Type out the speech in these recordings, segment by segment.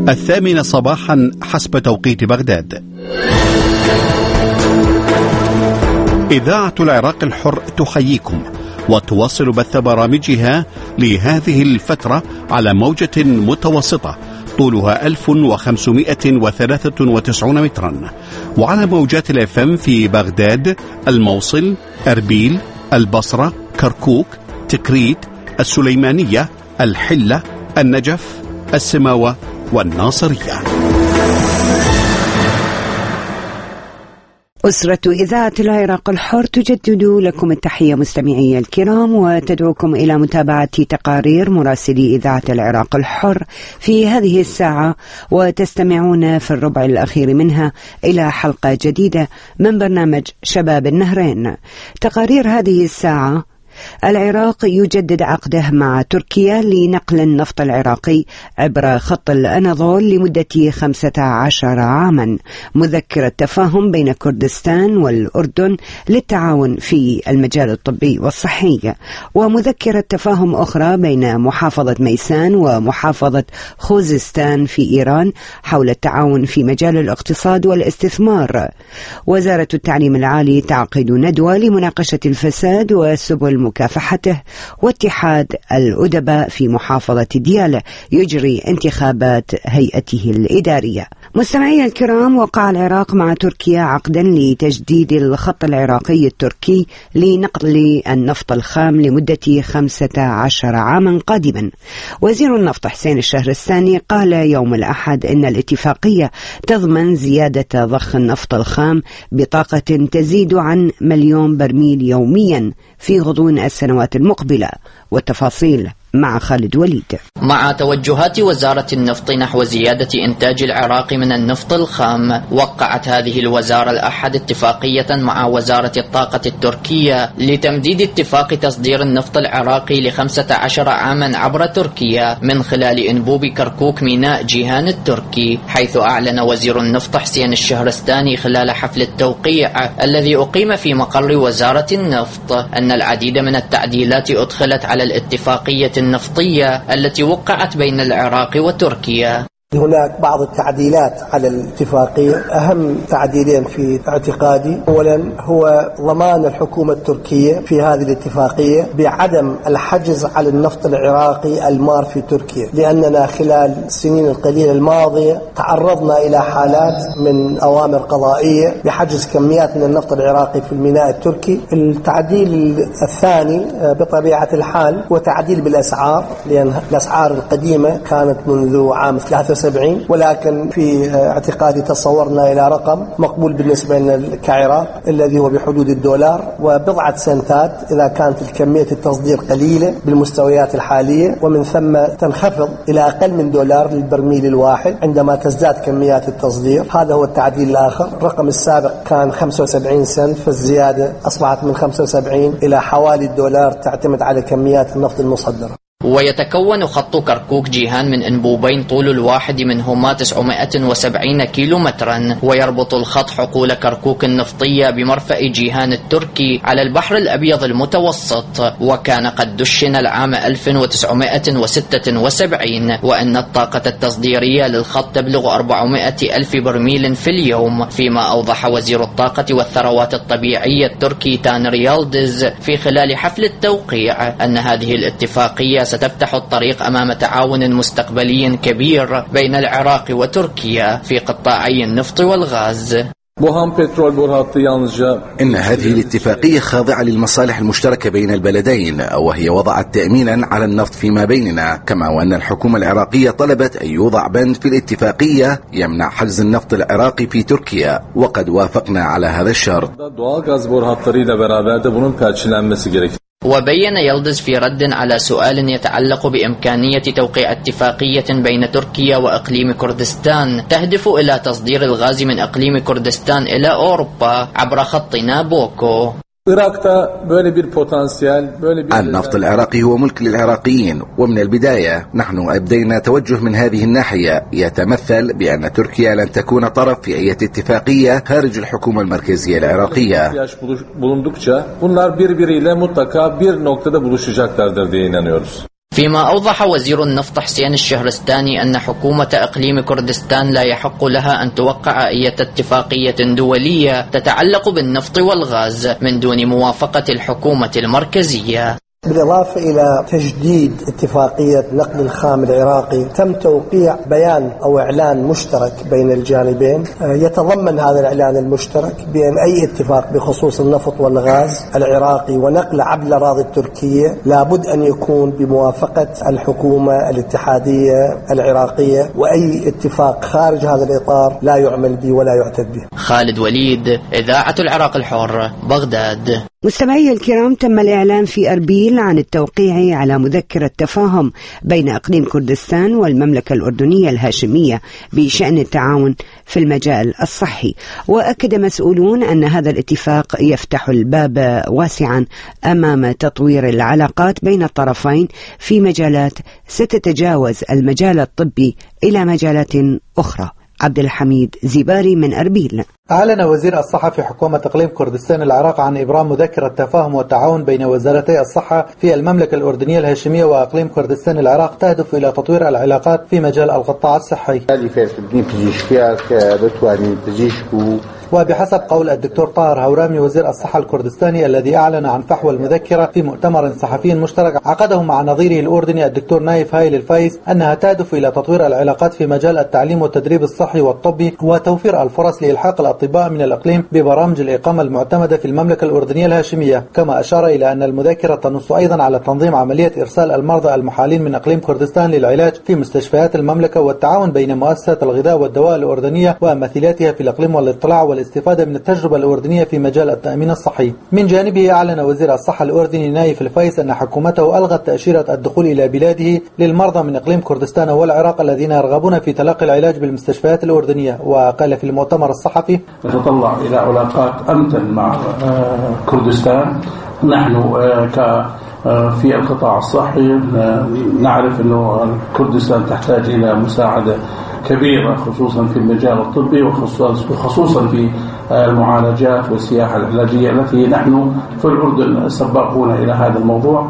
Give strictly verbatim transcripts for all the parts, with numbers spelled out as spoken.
الثامنة صباحا حسب توقيت بغداد. إذاعة العراق الحر تحييكم وتواصل بث برامجها لهذه الفترة على موجة متوسطة طولها ألف وخمسمائة وثلاثة وتسعين مترا، وعلى موجات الاف ام في بغداد، الموصل، أربيل، البصرة، كركوك، تكريت، السليمانية، الحلة، النجف، السماوة والناصرية. أسرة إذاعة العراق الحر تجدد لكم التحية مستمعي الكرام، وتدعوكم إلى متابعة تقارير مراسلي إذاعة العراق الحر في هذه الساعة، وتستمعون في الربع الأخير منها إلى حلقة جديدة من برنامج شباب النهرين. تقارير هذه الساعة: العراق يجدد عقده مع تركيا لنقل النفط العراقي عبر خط الأناضول لمدة خمسة عشر عاما. مذكرة تفاهم بين كردستان والأردن للتعاون في المجال الطبي والصحي. ومذكرة تفاهم أخرى بين محافظة ميسان ومحافظة خوزستان في إيران حول التعاون في مجال الاقتصاد والاستثمار. وزارة التعليم العالي تعقد ندوة لمناقشة الفساد وسبل مكافحته. واتحاد الأدباء في محافظة ديالى يجري انتخابات هيئته الإدارية. مستمعي الكرام، وقع العراق مع تركيا عقدا لتجديد الخط العراقي التركي لنقل النفط الخام لمدة خمسة عشر عاما قادما. وزير النفط حسين الشهرستاني قال يوم الأحد إن الاتفاقية تضمن زيادة ضخ النفط الخام بطاقة تزيد عن مليون برميل يوميا في غضون السنوات المقبلة. والتفاصيل مع خالد وليد. مع توجهات وزارة النفط نحو زيادة إنتاج العراق من النفط الخام، وقعت هذه الوزارة الأحد اتفاقية مع وزارة الطاقة التركية لتمديد اتفاق تصدير النفط العراقي لخمسة عشر عاما عبر تركيا من خلال أنبوب كركوك ميناء جيهان التركي، حيث أعلن وزير النفط حسين الشهرستاني خلال حفل التوقيع الذي أقيم في مقر وزارة النفط أن العديد من التعديلات أدخلت على الاتفاقية النفطية التي وقعت بين العراق وتركيا. هناك بعض التعديلات على الاتفاقية. أهم تعديلين في اعتقادي: أولا هو ضمان الحكومة التركية في هذه الاتفاقية بعدم الحجز على النفط العراقي المار في تركيا، لأننا خلال السنين القليلة الماضية تعرضنا إلى حالات من أوامر قضائية بحجز كميات من النفط العراقي في الميناء التركي. التعديل الثاني بطبيعة الحال هو تعديل بالأسعار، لأن الأسعار القديمة كانت منذ عام ثلاثة وسبعين، ولكن في اعتقادي تصورنا إلى رقم مقبول بالنسبة لنا كعراق الذي هو بحدود الدولار وبضعة سنتات إذا كانت الكمية التصدير قليلة بالمستويات الحالية، ومن ثم تنخفض إلى أقل من دولار للبرميل الواحد عندما تزداد كميات التصدير. هذا هو التعديل الآخر. الرقم السابق كان خمسة وسبعين سنت، فالزيادة أصبحت من خمسة وسبعين إلى حوالي الدولار، تعتمد على كميات النفط المصدرة. ويتكون خط كركوك جيهان من أنبوبين طول الواحد منهما تسعمائة وسبعين كيلو مترا، ويربط الخط حقول كركوك النفطية بمرفأ جيهان التركي على البحر الأبيض المتوسط، وكان قد دشن العام ألف وتسعمائة وستة وسبعين، وأن الطاقة التصديرية للخط تبلغ أربعمائة ألف برميل في اليوم، فيما أوضح وزير الطاقة والثروات الطبيعية التركي تانر يلدز في خلال حفل التوقيع أن هذه الاتفاقية ستفتح الطريق أمام تعاون مستقبلي كبير بين العراق وتركيا في قطاعي النفط والغاز. إن هذه الاتفاقية خاضعة للمصالح المشتركة بين البلدين، وهي وضعت تأمينا على النفط فيما بيننا، كما وأن الحكومة العراقية طلبت أن يوضع بند في الاتفاقية يمنع حجز النفط العراقي في تركيا، وقد وافقنا على هذا الشرط. وبين يلدز في رد على سؤال يتعلق بإمكانية توقيع اتفاقية بين تركيا وإقليم كردستان تهدف إلى تصدير الغاز من إقليم كردستان إلى أوروبا عبر خط نابوكو. النفط العراقي هو ملك للعراقيين، ومن البداية نحن أبدينا توجه من هذه الناحية يتمثل بأن تركيا لن تكون طرف في أي اتفاقية خارج الحكومة المركزية العراقية. فيما أوضح وزير النفط حسين الشهرستاني أن حكومة إقليم كردستان لا يحق لها أن توقع أي اتفاقية دولية تتعلق بالنفط والغاز من دون موافقة الحكومة المركزية. بالإضافة إلى تجديد اتفاقية نقل الخام العراقي، تم توقيع بيان أو إعلان مشترك بين الجانبين. يتضمن هذا الإعلان المشترك بأن أي اتفاق بخصوص النفط والغاز العراقي ونقل عبر الأراضي التركية لابد أن يكون بموافقة الحكومة الاتحادية العراقية، وأي اتفاق خارج هذا الإطار لا يعمل به ولا يعتد به. خالد وليد، إذاعة العراق الحر، بغداد. مستمعي الكرام، تم الإعلان في أربيل عن التوقيع على مذكرة تفاهم بين إقليم كردستان والمملكة الأردنية الهاشمية بشأن التعاون في المجال الصحي. وأكد مسؤولون أن هذا الاتفاق يفتح الباب واسعا أمام تطوير العلاقات بين الطرفين في مجالات ستتجاوز المجال الطبي إلى مجالات أخرى. عبد الحميد زباري من أربيل. أعلن وزير الصحة في حكومة إقليم كردستان العراق عن إبرام مذكرة تفاهم والتعاون بين وزارتي الصحة في المملكة الأردنية الهاشمية وإقليم كردستان العراق تهدف إلى تطوير العلاقات في مجال القطاع الصحي. وبحسب قول الدكتور طاهر هورامي وزير الصحة الكردستاني الذي أعلن عن فحوى المذكرة في مؤتمر صحفي مشترك عقده مع نظيره الأردني الدكتور نايف هايل الفايز، أنها تهدف إلى تطوير العلاقات في مجال التعليم والتدريب الصحي والطبي وتوفير الفرص لإلحاق الأطباء من الإقليم ببرامج الإقامة المعتمدة في المملكة الأردنية الهاشمية. كما أشار إلى أن المذكرة تنص أيضا على تنظيم عملية إرسال المرضى المحالين من إقليم كردستان للعلاج في مستشفيات المملكة، والتعاون بين مؤسسة الغذاء والدواء الأردنية ومثيلاتها في الإقليم والاطلاع والاستفادة من التجربة الأردنية في مجال التأمين الصحي. من جانبه أعلن وزير الصحة الأردني نايف الفايس أن حكومته ألغت تأشيرة الدخول إلى بلاده للمرضى من إقليم كردستان والعراق الذين يرغبون في تلقي العلاج بالمستشفيات الأردنية. وقال في المؤتمر الصحفي: نتطلع إلى علاقات أمتن مع كردستان. نحن ك في القطاع الصحي نعرف أنه كردستان تحتاج إلى مساعدة كبيرة خصوصا في المجال الطبي وخصوصا في المعالجات والسياحة العلاجية التي نحن في الأردن سباقون إلى هذا الموضوع،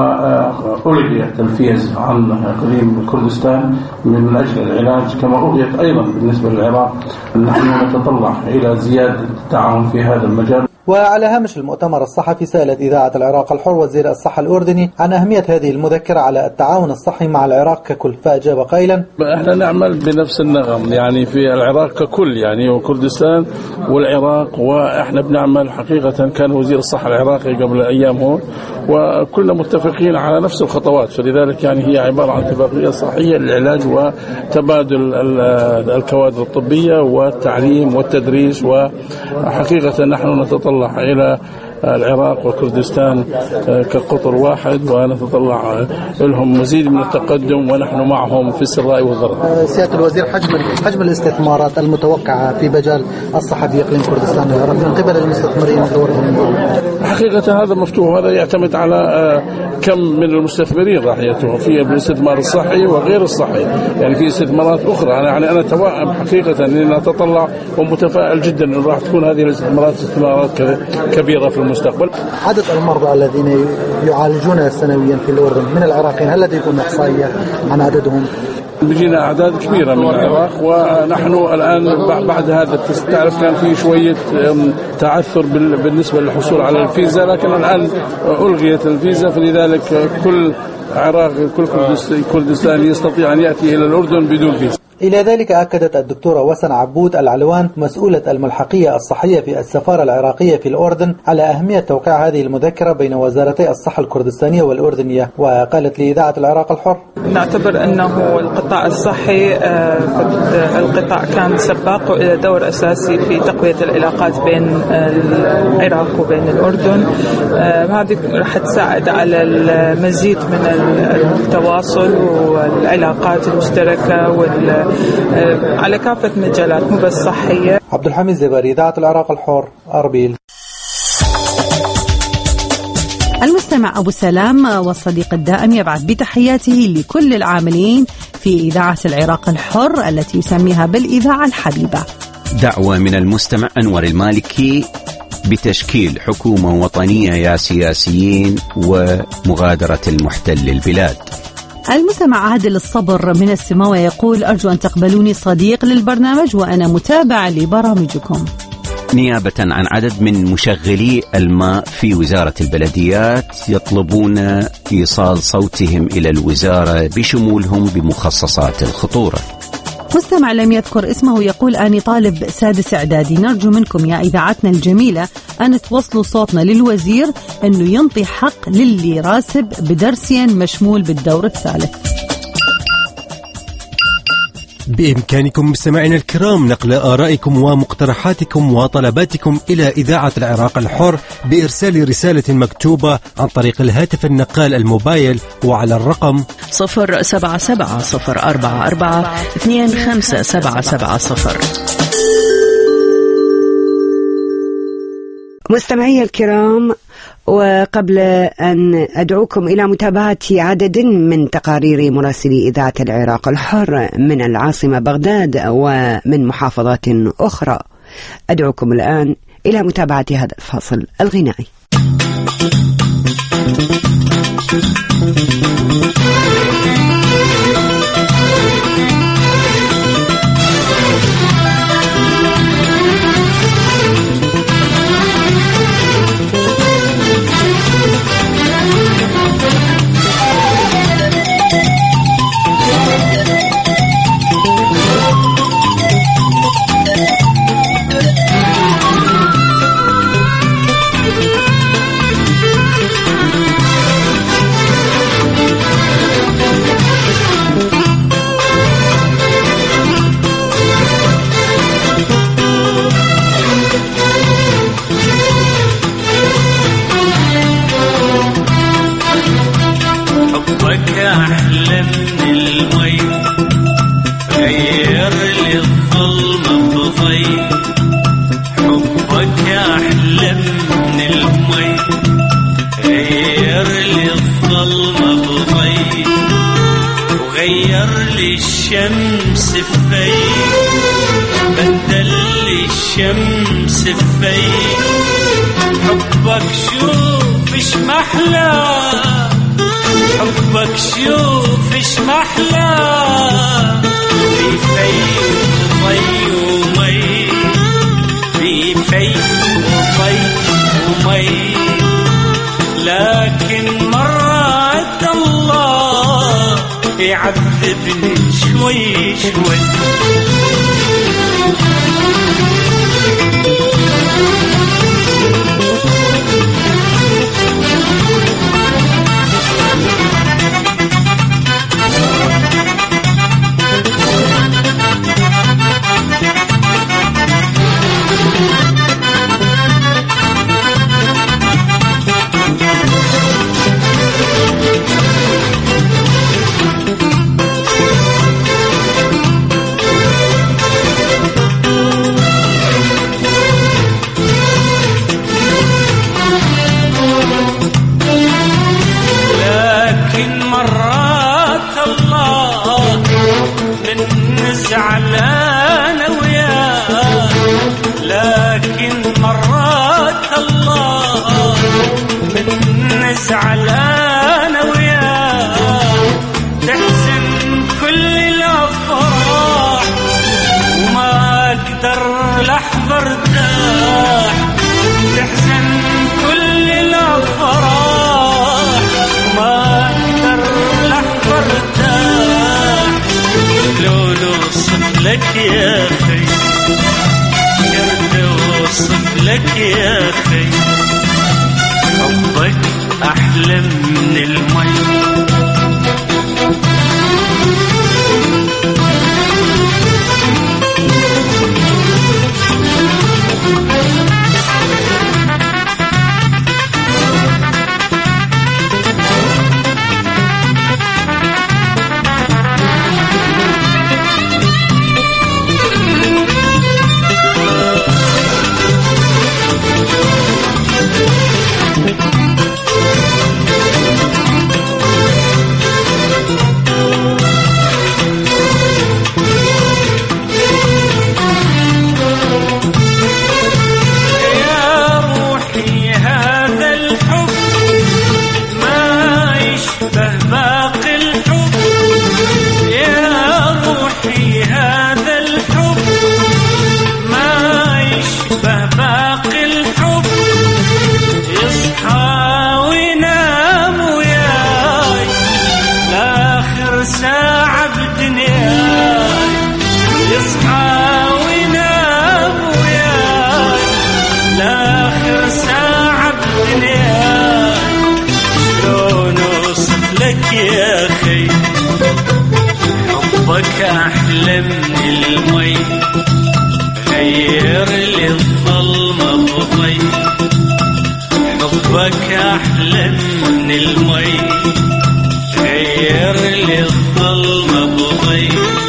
وألغي التنفيذ عن إقليم كردستان من أجل العلاج، كما ألغيت أيضا بالنسبة للعراق. نحن نتطلع إلى زيادة التعاون في هذا المجال. وعلى هامش المؤتمر الصحفي سألت إذاعة العراق الحر وزير الصحة الأردني عن أهمية هذه المذكرة على التعاون الصحي مع العراق ككل، فأجاب قائلا: احنا نعمل بنفس النغم يعني في العراق ككل يعني وكردستان والعراق، واحنا بنعمل حقيقة. كان وزير الصحة العراقي قبل أيام هون وكلنا متفقين على نفس الخطوات، فلذلك يعني هي عبارة عن اتفاقية صحية للعلاج وتبادل الكوادر الطبية والتعليم والتدريس. وحقيقة نحن نتطلع إلى العراق وكردستان كقطر واحد، ونتطلع لهم مزيد من التقدم ونحن معهم في السراء والضراء. سيادة الوزير، حجم حجم الاستثمارات المتوقعة في مجال الصحة في إقليم كردستان العراق من قبل المستثمرين حقيقة هذا مفتوح، هذا يعتمد على كم من المستثمرين راح يأتوا في الاستثمار الصحي وغير الصحي، يعني في استثمارات أخرى. أنا يعني أنا توائم حقيقة أني أتطلع ومتفائل جدا أن راح تكون هذه الاستثمارات استثمارات كبيرة في المستقبل. عدد المرضى الذين يعالجون سنويا في الأردن من العراقيين، هل لديكم إحصائية عن عددهم؟ بيجينا أعداد كبيرة من العراق، ونحن الآن بعد هذا تعرف كان في شوية تعثر بالنسبة للحصول على الفيزا، لكن الآن ألغيت الفيزا، فلذلك كل عراقي كل كردستاني يستطيع أن يأتي إلى الأردن بدون فيزا. إلى ذلك أكدت الدكتورة وسن عبود العلوان مسؤولة الملحقية الصحية في السفارة العراقية في الأردن على أهمية توقيع هذه المذكرة بين وزارتي الصحة الكردستانية والأردنية. وقالت لإذاعة العراق الحر: نعتبر أنه القطاع الصحي القطاع كان سباق إلى دور أساسي في تقوية العلاقات بين العراق وبين الأردن. هذه راح تساعد على المزيد من التواصل والعلاقات المشتركة وال على كافة مجالات مو بس صحية. عبد الحميد زباري، إذاعة العراق الحر، أربيل. المستمع أبو سلام والصديق الدائم يبعث بتحياته لكل العاملين في إذاعة العراق الحر التي يسميها بالإذاعة الحبيبة. دعوة من المستمع أنور المالكي بتشكيل حكومة وطنية يا سياسيين ومغادرة المحتل البلاد. المستمع عادل الصبر من السماوة يقول: أرجو أن تقبلوني صديق للبرنامج وأنا متابع لبرامجكم. نيابة عن عدد من مشغلي الماء في وزارة البلديات يطلبون إيصال صوتهم إلى الوزارة بشمولهم بمخصصات الخطورة. مستمع لم يذكر اسمه يقول: أني طالب سادس إعدادي، نرجو منكم يا إذاعتنا الجميلة أن توصلوا صوتنا للوزير أنه ينطي حق للي راسب بدرسين مشمول بالدور الثالث. بإمكانكم مستمعينا الكرام نقل آرائكم ومقترحاتكم وطلباتكم إلى إذاعة العراق الحر بإرسال رسالة مكتوبة عن طريق الهاتف النقال الموبايل وعلى الرقم صفر سبعة سبعة صفر أربعة أربعة اثنين خمسة سبعة سبعة صفر. مستمعي الكرام، وقبل أن أدعوكم إلى متابعة عدد من تقارير مراسلي إذاعة العراق الحر من العاصمة بغداد ومن محافظات أخرى، أدعوكم الآن إلى متابعة هذا الفاصل الغنائي. الشمس فيك بدل لي الشمس فيك حبك شوف اش محلى حبك شوف اش محلى في فيك وطي ومي في فيك وطي ومي لكن مرات الله يعذبني شوي شوي زعلانة وياه لكن مرات الله من زعلانة وياه تحزن كل الأفراح وما أقدر لحظة ارتاح تحزن كل الأفراح وما أقدر لحظة ارتاح لو اوصف لك يا اخي قدرت اوصف لك يا اخي حبك احلى من المي يا خي حبك أحلى من المي غير لي الظلمة بضي حبك أحلى من المي غير لي الظلمة بضي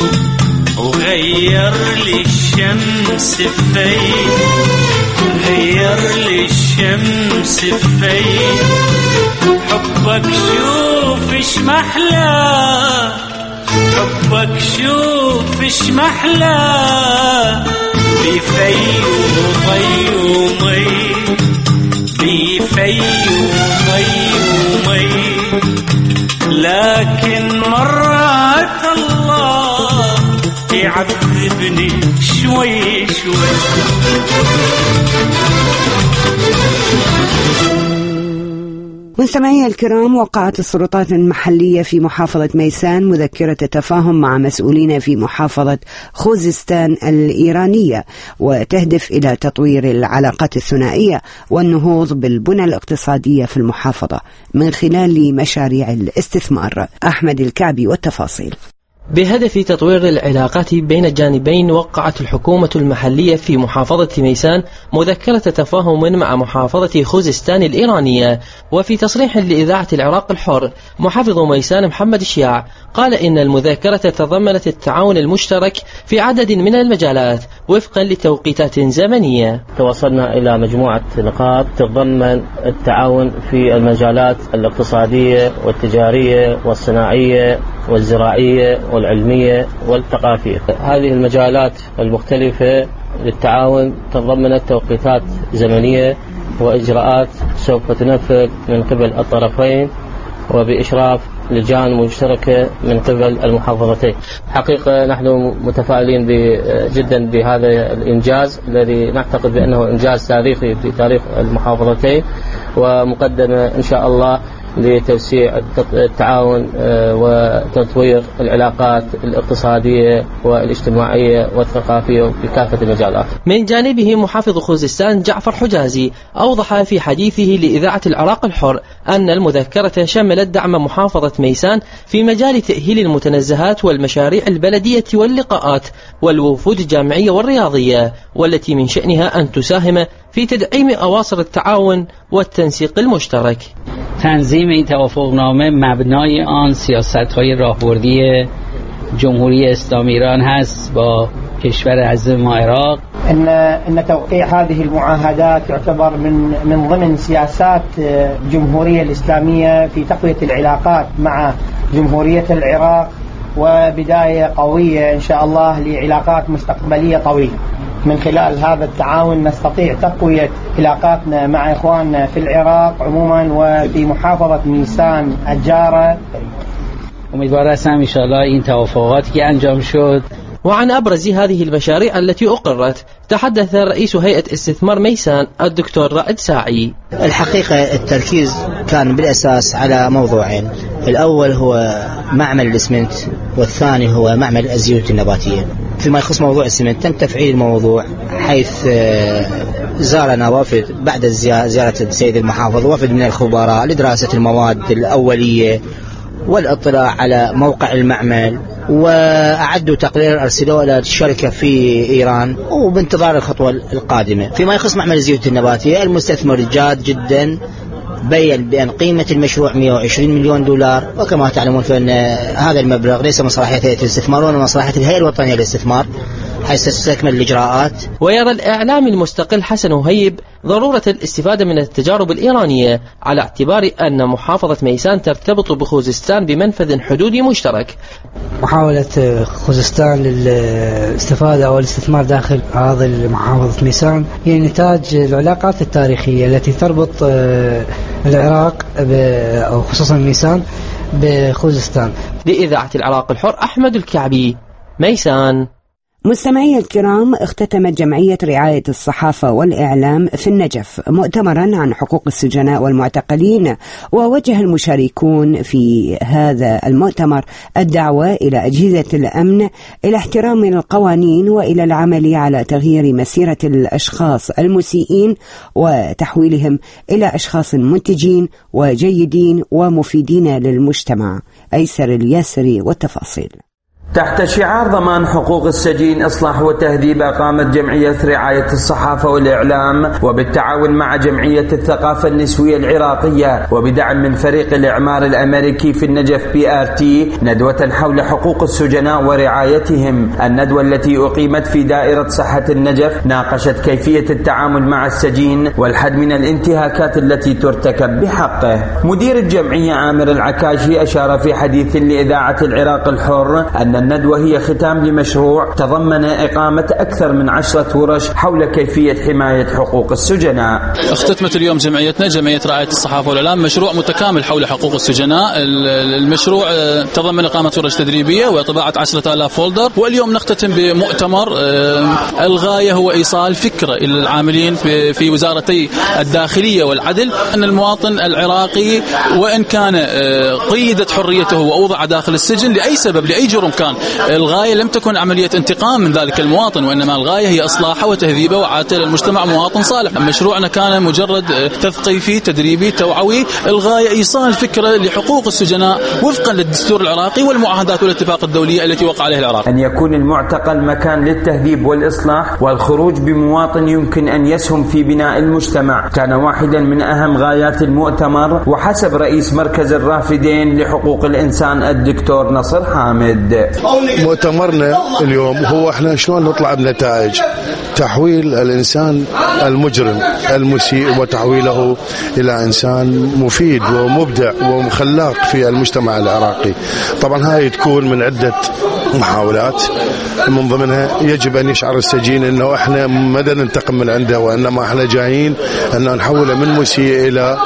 وغير لي الشمس في غير لي الشمس في حبك شوف اش محلى حبك شوف اش محلى بفي وضي ومي بفي وضي ومي لكن مرات الله يعذبني شوي شوي. مستمعي الكرام، وقعت السلطات المحلية في محافظة ميسان مذكرة تفاهم مع مسؤولين في محافظة خوزستان الإيرانية، وتهدف إلى تطوير العلاقات الثنائية والنهوض بالبنى الاقتصادية في المحافظة من خلال مشاريع الاستثمار. أحمد الكعبي والتفاصيل. بهدف تطوير العلاقات بين الجانبين، وقعت الحكومة المحلية في محافظة ميسان مذكرة تفاهم مع محافظة خوزستان الإيرانية. وفي تصريح لإذاعة العراق الحر، محافظ ميسان محمد الشياع قال إن المذكرة تضمنت التعاون المشترك في عدد من المجالات وفقا لتوقيتات زمنية. توصلنا إلى مجموعة نقاط تتضمن التعاون في المجالات الاقتصادية والتجارية والصناعية والزراعية والعلمية والثقافية. هذه المجالات المختلفة للتعاون تضمنت توقيتات زمنية وإجراءات سوف تنفذ من قبل الطرفين وبإشراف لجان مشتركة من قبل المحافظتين. حقيقة نحن متفائلين جدا بهذا الإنجاز الذي نعتقد بأنه إنجاز تاريخي في تاريخ المحافظتين، ومقدمة إن شاء الله لتوسيع التعاون وتطوير العلاقات الاقتصادية والاجتماعية والثقافية في كافة المجالات. من جانبه محافظ خوزستان جعفر حجازي أوضح في حديثه لإذاعة العراق الحر أن المذكرة شملت دعم محافظة ميسان في مجال تأهيل المتنزهات والمشاريع البلدية واللقاءات والوفود الجامعية والرياضية، والتي من شأنها أن تساهم في تدعيم أواصر التعاون والتنسيق المشترک. تنظیم این توافقنامه مبنای آن سیاست‌های راهبردی جمهوری اسلامی ایران هست با کشور عزیز ما عراق. ان ان توقيع هذه المعاهدات يعتبر من من ضمن سياسات الجمهورية الإسلامية في تقوية العلاقات مع جمهورية العراق، وبداية قوية إن شاء الله لعلاقات مستقبلية طويلة. من خلال هذا التعاون نستطيع تقوية علاقاتنا مع إخواننا في العراق عموما وفي محافظة ميسان الجارة. امیدوار هستم ان شاء الله این توافقاتی که انجام شد. وعن أبرز هذه المشاريع التي أقرت تحدث رئيس هيئة استثمار ميسان الدكتور رائد ساعي. الحقيقة التركيز كان بالأساس على موضوعين، الأول هو معمل الإسمنت والثاني هو معمل الزيوت النباتية. فيما يخص موضوع الإسمنت تم تفعيل الموضوع، حيث زارنا وفد بعد زيارة السيد المحافظ وفد من الخبراء لدراسة المواد الأولية والاطلاع على موقع المعمل، وأعدوا تقرير أرسلوه إلى الشركة في إيران وبانتظار الخطوة القادمة. فيما يخص معمل الزيوت النباتية المستثمر جاد جدا، بين بأن قيمة المشروع مئة وعشرين مليون دولار، وكما تعلمون فإن هذا المبلغ ليس من صلاحية هيئة الاستثمار ولا من صلاحية الهيئة الوطنية للاستثمار، حيث تستكمل الإجراءات. ويرى الإعلام المستقل حسن وهيب ضرورة الاستفادة من التجارب الإيرانية على اعتبار أن محافظة ميسان ترتبط بخوزستان بمنفذ حدودي مشترك. محاولة خوزستان للاستفادة أو الاستثمار داخل هذه محافظة ميسان هي نتاج العلاقات التاريخية التي تربط العراق أو خصوصا ميسان بخوزستان. لإذاعة العراق الحر، أحمد الكعبي، ميسان. مستمعي الكرام، اختتمت جمعية رعاية الصحافة والإعلام في النجف مؤتمرا عن حقوق السجناء والمعتقلين، ووجه المشاركون في هذا المؤتمر الدعوة إلى أجهزة الأمن إلى احترام القوانين وإلى العمل على تغيير مسيرة الأشخاص المسيئين وتحويلهم إلى أشخاص منتجين وجيدين ومفيدين للمجتمع. أيسر الياسري والتفاصيل. تحت شعار ضمان حقوق السجين إصلاح وتهذيب، قامت جمعية رعاية الصحافة والإعلام وبالتعاون مع جمعية الثقافة النسوية العراقية وبدعم من فريق الإعمار الأمريكي في النجف بي آر تي ندوة حول حقوق السجناء ورعايتهم. الندوة التي أقيمت في دائرة صحة النجف ناقشت كيفية التعامل مع السجين والحد من الانتهاكات التي ترتكب بحقه. مدير الجمعية عامر العكاشي أشار في حديث لإذاعة العراق الحر أن الندوة هي ختام لمشروع تضمن إقامة أكثر من عشرة ورش حول كيفية حماية حقوق السجناء. اختتمت اليوم جمعيتنا جمعية رعاية الصحافة والإعلام مشروع متكامل حول حقوق السجناء. المشروع تضمن إقامة ورش تدريبية وطباعة عشرة آلاف فولدر، واليوم نختتم بمؤتمر الغاية هو إيصال فكرة إلى العاملين في وزارتي الداخلية والعدل أن المواطن العراقي وإن كان قيدت حريته وأوضع داخل السجن لأي سبب لأي جرم كان، الغاية لم تكن عملية انتقام من ذلك المواطن، وإنما الغاية هي إصلاحه وتهذيبه وعادته للمجتمع مواطن صالح. مشروعنا كان مجرد تثقيفي تدريبي توعوي، الغاية إيصال فكرة لحقوق السجناء وفقا للدستور العراقي والمعاهدات والاتفاق الدولية التي وقع عليها العراق. أن يكون المعتقل مكان للتهذيب والإصلاح والخروج بمواطن يمكن أن يسهم في بناء المجتمع كان واحدا من أهم غايات المؤتمر، وحسب رئيس مركز الرافدين لحقوق الإنسان الدكتور نصر حامد. مؤتمرنا اليوم هو احنا شلون نطلع بنتائج تحويل الإنسان المجرم المسيء وتحويله إلى إنسان مفيد ومبدع وخلاق في المجتمع العراقي. طبعا هاي تكون من عدة محاولات، من ضمنها يجب أن يشعر السجين أنه احنا ما ننتقم من عنده، وإنما احنا جايين أن نحوله من مسيء إلى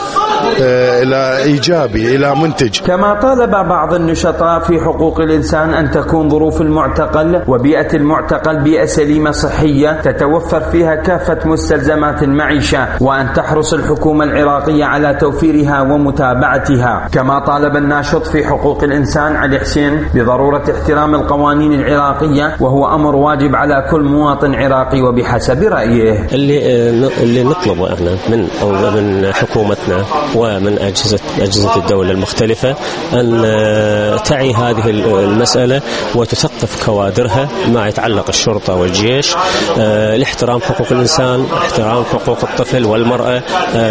إلى إيجابي إلى منتج. كما طالب بعض النشطاء في حقوق الإنسان أن تكون ظروف المعتقل وبيئة المعتقل بيئة سليمة صحية تتوفر فيها كافة مستلزمات المعيشة، وأن تحرص الحكومة العراقية على توفيرها ومتابعتها. كما طالب الناشط في حقوق الإنسان علي حسين بضرورة احترام القوانين العراقية، وهو أمر واجب على كل مواطن عراقي وبحسب رأيه. اللي اللي نطلبه احنا من أو من حكومتنا ومن أجهزة أجهزة الدولة المختلفة أن تعي هذه المسألة وتثقف كوادرها ما يتعلق الشرطة والجيش لاحترام حقوق الإنسان، احترام حقوق الطفل والمرأة،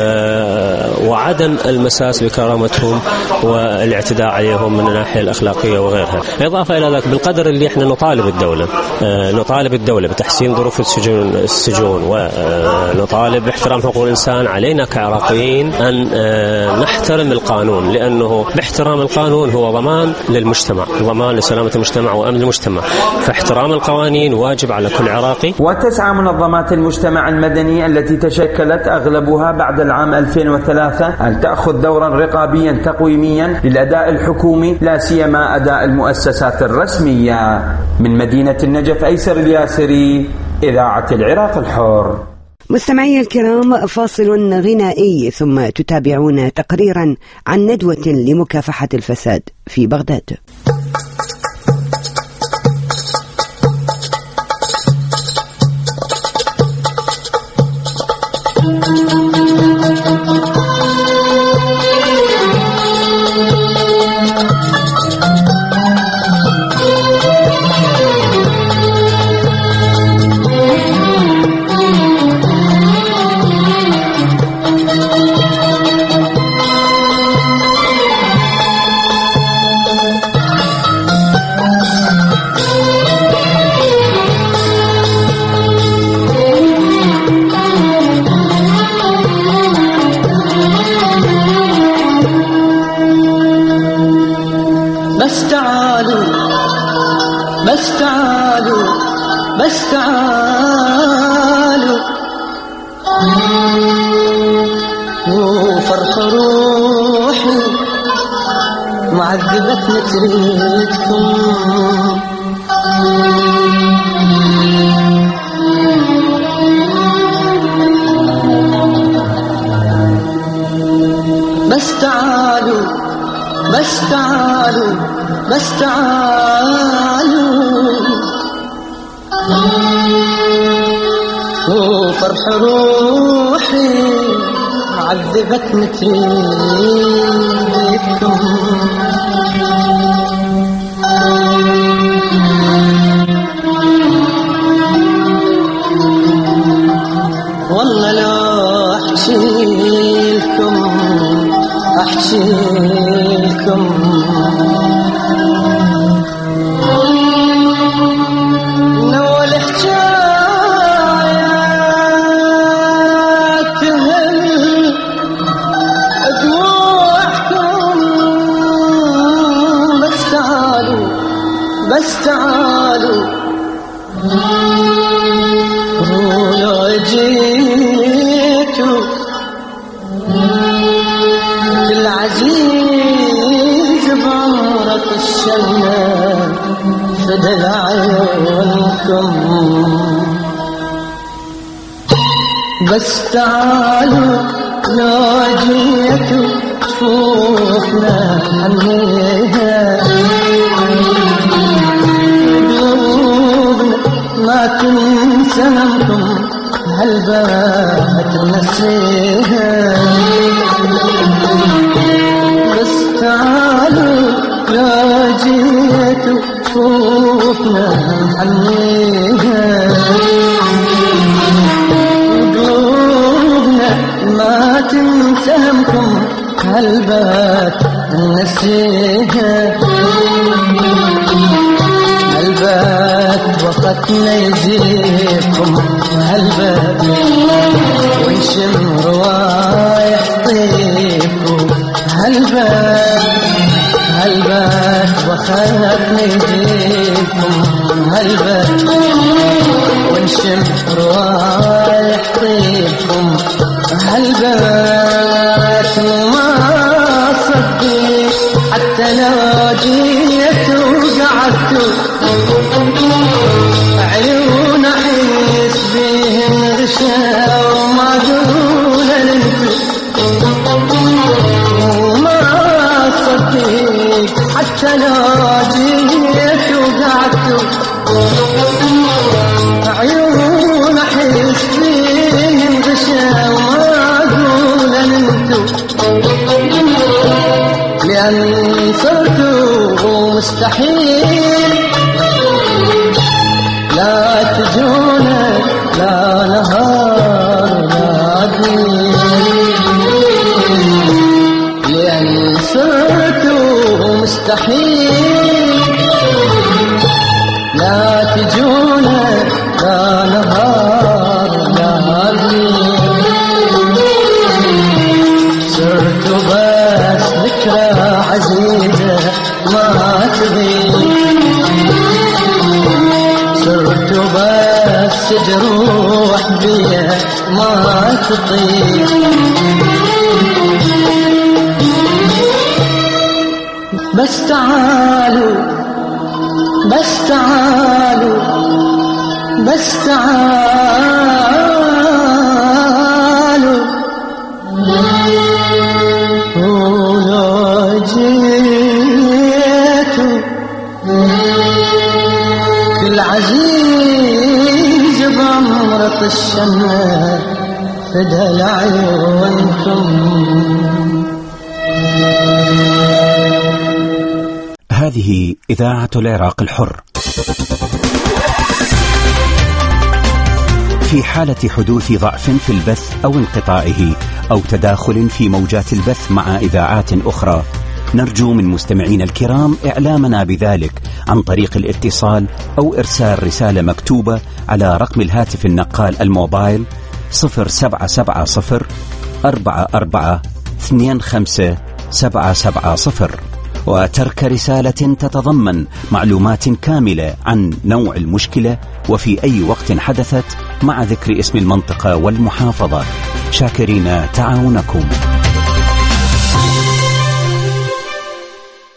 وعدم المساس بكرامتهم والاعتداء عليهم من الناحية الأخلاقية وغيرها. إضافة إلى ذلك بالقدر اللي احنا نطالب الدولة نطالب الدولة بتحسين ظروف السجون السجون ونطالب باحترام حقوق الإنسان، علينا كعراقيين أن نحترم القانون، لأنه باحترام القانون هو ضمان للمجتمع، ضمان لسلامة المجتمع وأمن المجتمع، فاحترام القوانين واجب على كل عراقي. وتسعى منظمات المجتمع المدني التي تشكلت أغلبها بعد العام ألفين وثلاثة أن تأخذ دورا رقابيا تقويميا للأداء الحكومي، لا سيما أداء المؤسسات الرسمية. من مدينة النجف، أيسر الياسري، إذاعة العراق الحر. مستمعي الكرام، فاصل غنائي ثم تتابعون تقريرا عن ندوة لمكافحة الفساد في بغداد. بس تعالوا بس تعالوا بس تعالوا وفرح روحي معذبتني تريدكم بس تعالوا بس تعالوا بس تعالوا وفرح روحي عذبت متريدكم والله لو احكيلكم احكيلكم نول حكايات تهل دموعكم بس تعالوا بس تعالوا ولو جيتوا العزيز بعمرك الشنة فدل عيونكم بس تعالوا لو جيتوا شوفنا حنيها قلوبنا ما تنسى همكم هالبات نسيها بس تعالوا لو جيتوا شوفنا حنيها قلوبنا ما تنسى همكم هالبات نسيها هالبات وقتنا يجيكم هالبات ونشم روايح طيبكم هالبات هالبات وقتنا يجيكم هالبات ونشم روايح طيبكم هالبات وما صدق حتى لو جيت وقعدتوا عيون احس بيهن غشا وما دون انتو وما صدق حتى لو جيت وقعدتوا عيون احس بيهن غشا وما دون انتو لأن صرتوا مستحيل لا تجونا لا نهار لا ليل لأن صرتوا مستحيل لا تجونا لا نهار لا ليل صرتوا بس ذكرى عزيزة ما تغيب صرت بس جروح بيا ما تطيب بس تعالوا بس تعالوا بس تعالوا ولو جيتوا كل عزيز بعمرة الشمة فدى لعيونكم هذه إذاعة العراق الحر. في حالة حدوث ضعف في البث أو انقطاعه أو تداخل في موجات البث مع إذاعات أخرى، نرجو من مستمعين الكرام إعلامنا بذلك عن طريق الاتصال أو إرسال رسالة مكتوبة على رقم الهاتف النقال الموبايل صفر سبعة سبعة صفر أربعة أربعة اثنين خمسة سبعة سبعة صفر، وترك رسالة تتضمن معلومات كاملة عن نوع المشكلة وفي أي وقت حدثت مع ذكر اسم المنطقة والمحافظة. شاكرين تعاونكم.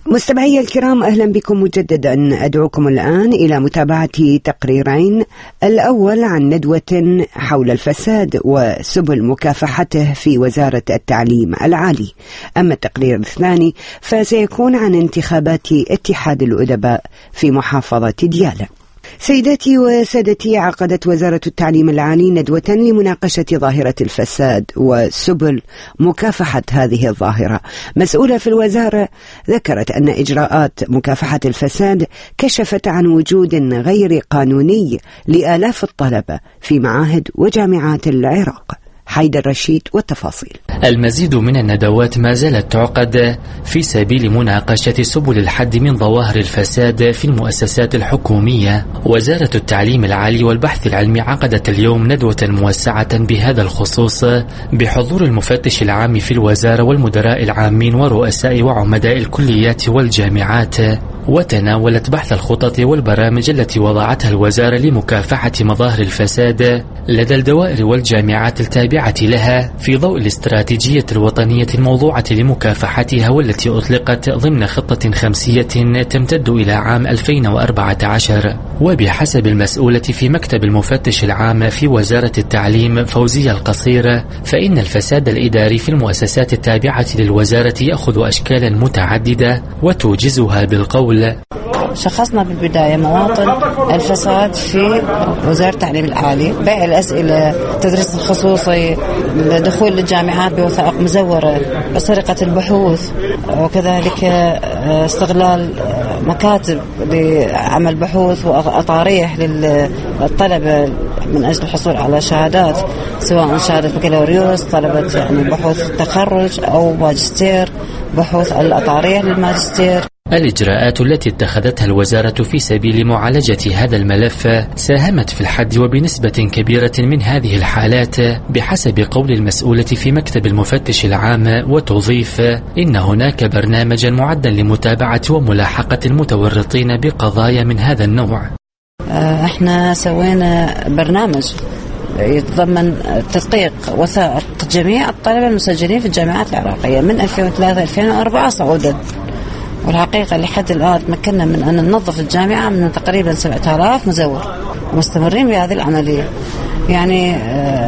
مستمعي الكرام، أهلا بكم مجددا. أدعوكم الآن إلى متابعة تقريرين، الأول عن ندوة حول الفساد وسبل مكافحته في وزارة التعليم العالي، أما التقرير الثاني فسيكون عن انتخابات اتحاد الأدباء في محافظة ديالى. سيداتي وسادتي، عقدت وزارة التعليم العالي ندوة لمناقشة ظاهرة الفساد وسبل مكافحة هذه الظاهرة. مسؤولة في الوزارة ذكرت أن إجراءات مكافحة الفساد كشفت عن وجود غير قانوني لآلاف الطلبة في معاهد وجامعات العراق. حيدر رشيد والتفاصيل. المزيد من الندوات ما زالت تعقد في سبيل مناقشة سبل الحد من ظواهر الفساد في المؤسسات الحكومية. وزارة التعليم العالي والبحث العلمي عقدت اليوم ندوة موسعة بهذا الخصوص بحضور المفتش العام في الوزارة والمدراء العامين ورؤساء وعمداء الكليات والجامعات، وتناولت بحث الخطط والبرامج التي وضعتها الوزارة لمكافحة مظاهر الفساد لدى الدوائر والجامعات التابعة لها في ضوء الاستراتيجية الوطنية الموضوعة لمكافحتها، والتي أطلقت ضمن خطة خمسية تمتد إلى عام ألفين وأربعة عشر. وبحسب المسؤولة في مكتب المفتش العام في وزارة التعليم فوزية القصير، فإن الفساد الإداري في المؤسسات التابعة للوزارة يأخذ أشكالا متعددة وتوجزها بالقول. شخصنا بالبداية مواطن الفساد في وزارة التعليم العالي، بيع الأسئلة، التدريس الخصوصي، الدخول للجامعات بوثائق مزورة، سرقة البحوث، وكذلك استغلال مكاتب لعمل بحوث وأطاريح للطلبة من أجل الحصول على شهادات، سواء شهادة بكالوريوس، طلبة يعني بحوث تخرج أو ماجستير، بحوث الأطاريح للماجستير. الإجراءات التي اتخذتها الوزارة في سبيل معالجة هذا الملف ساهمت في الحد وبنسبة كبيرة من هذه الحالات بحسب قول المسؤولة في مكتب المفتش العام، وتضيف إن هناك برنامجا معدا لمتابعة وملاحقة المتورطين بقضايا من هذا النوع. احنا سوينا برنامج يتضمن تدقيق وثائق جميع الطلبة المسجلين في الجامعات العراقية من ألفين وثلاثة ألفين وأربعة صعودا، والحقيقة لحد الآن تمكنا من أن ننظف الجامعة من تقريبا سبعة آلاف مزور، ومستمرين بهذه العملية. يعني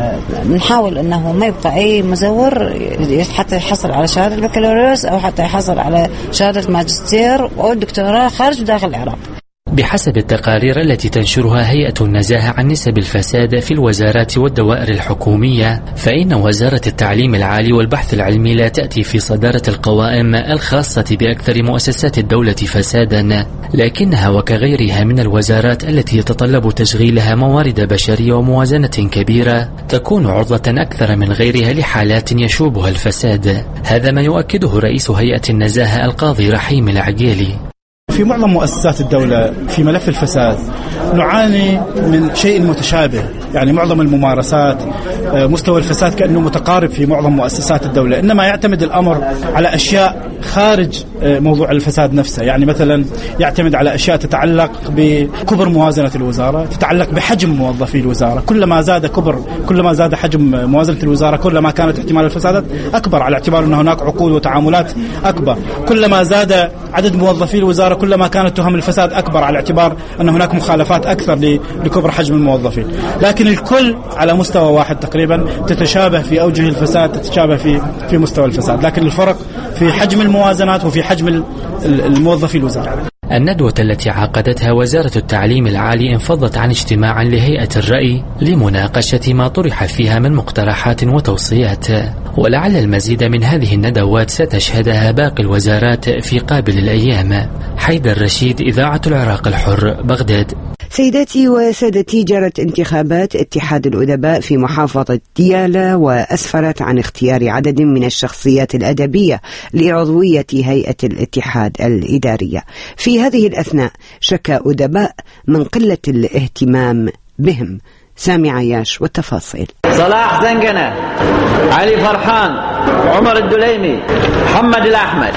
نحاول أنه ما يبقى أي مزور حتى يحصل على شهادة البكالوريوس أو حتى يحصل على شهادة ماجستير أو الدكتوراه خارج داخل العراق. بحسب التقارير التي تنشرها هيئة النزاهة عن نسب الفساد في الوزارات والدوائر الحكومية، فإن وزارة التعليم العالي والبحث العلمي لا تأتي في صدارة القوائم الخاصة بأكثر مؤسسات الدولة فسادا، لكنها وكغيرها من الوزارات التي يتطلب تشغيلها موارد بشرية وموازنة كبيرة تكون عرضة أكثر من غيرها لحالات يشوبها الفساد. هذا ما يؤكده رئيس هيئة النزاهة القاضي رحيم العقيلي. في معظم مؤسسات الدولة في ملف الفساد نعاني من شيء متشابه، يعني معظم الممارسات مستوى الفساد كأنه متقارب في معظم مؤسسات الدولة، إنما يعتمد الأمر على أشياء خارج موضوع الفساد نفسه. يعني مثلا يعتمد على أشياء تتعلق بكبر موازنة الوزارة، تتعلق بحجم موظفي الوزارة. كلما زاد كبر كلما زاد حجم موازنة الوزارة كلما كانت احتمال الفساد أكبر، على اعتبار أن هناك عقود وتعاملات أكبر. كلما زاد عدد موظفي الوزارة كلما كانت تهم الفساد أكبر، على اعتبار أن هناك مخالفات أكثر لكبر حجم الموظفين. لكن الكل على مستوى واحد تقريبا، تتشابه في أوجه الفساد، تتشابه في في مستوى الفساد، لكن الفرق في حجم الموازنات وفي حجم الموظفي الوزارة. الندوة التي عقدتها وزارة التعليم العالي انفضت عن اجتماع لهيئة الرأي لمناقشة ما طرح فيها من مقترحات وتوصيات، ولعل المزيد من هذه الندوات ستشهدها باقي الوزارات في قابل الأيام. حيدر رشيد، إذاعة العراق الحر، بغداد. سيداتي وسادتي، جرت انتخابات اتحاد الأدباء في محافظة ديالى، وأسفرت عن اختيار عدد من الشخصيات الأدبية لعضوية هيئة الاتحاد الإدارية. في هذه الأثناء شكى أدباء من قلة الاهتمام بهم. سامي عياش والتفاصيل. صلاح زنقنة، علي فرحان، عمر الدليمي، محمد الأحمد.